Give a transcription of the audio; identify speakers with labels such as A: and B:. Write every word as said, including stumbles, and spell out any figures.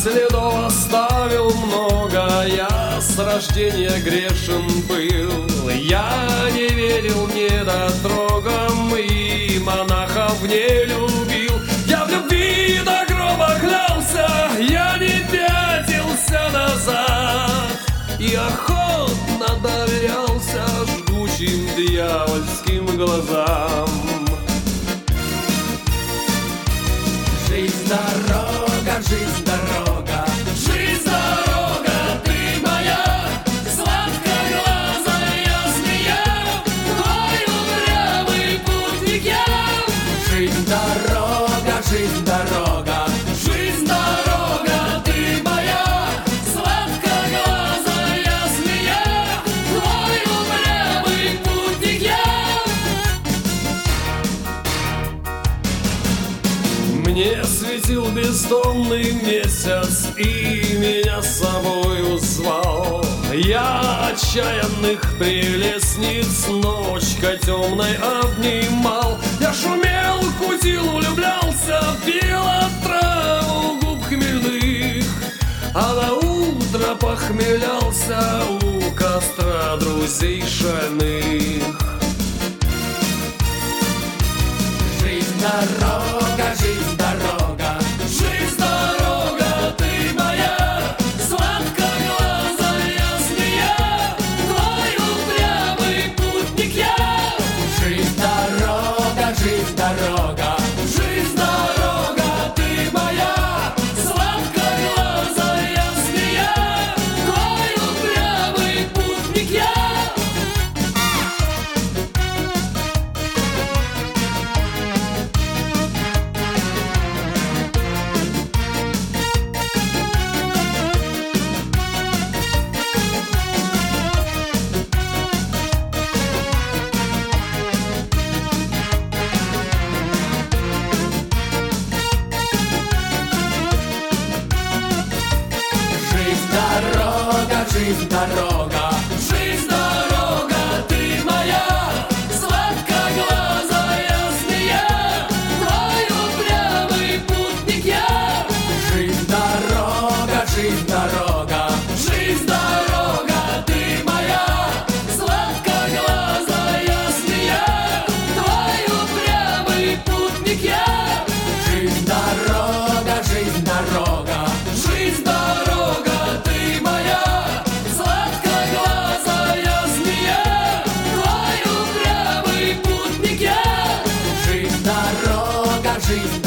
A: следов оставил много, я с рождения грешен был. Я не верил недотрогам и монахов не любил. Я в любви до гроба клялся, я не пятился назад и охотно доверялся жгучим дьявольским глазам. Жизнь дорога, жизнь дорога, жизнь дорога, ты моя, сладкоглазая змея, твой упрямый путник я. Жизнь дорога, жизнь дорога, жизнь дорога, ты моя, сладкоглазая змея, твой упрямый путник я. Мне светил бездомный месяц и меня с собою звал. Я отчаянных прелестниц ночкой темной обнимал. Я шумел, кутил, влюблялся, пил отраву губ хмельных, а на утро похмелялся у костра друзей шальных. Жизнь дорога, жизнь дорога, жизнь дорога, ты моя, сладкоглазая змея, твой упрямый путник я. Жизнь дорога, жизнь дорога, жизнь дорога, ты моя, сладкоглазая змея, твой упрямый путник я. Жизнь дорога, жизнь дорога, ты моя, сладкоглазая змея, твой упрямый путник я. Жизнь дорога, жизнь дорога, жизнь дорога, ты моя, сладкоглазая змея, твой упрямый путник я. Жизнь дорога, жизнь дорога, жизнь дорога, ты моя, сладкоглазая змея, твой упрямый путник я. Жизнь дорога, жизнь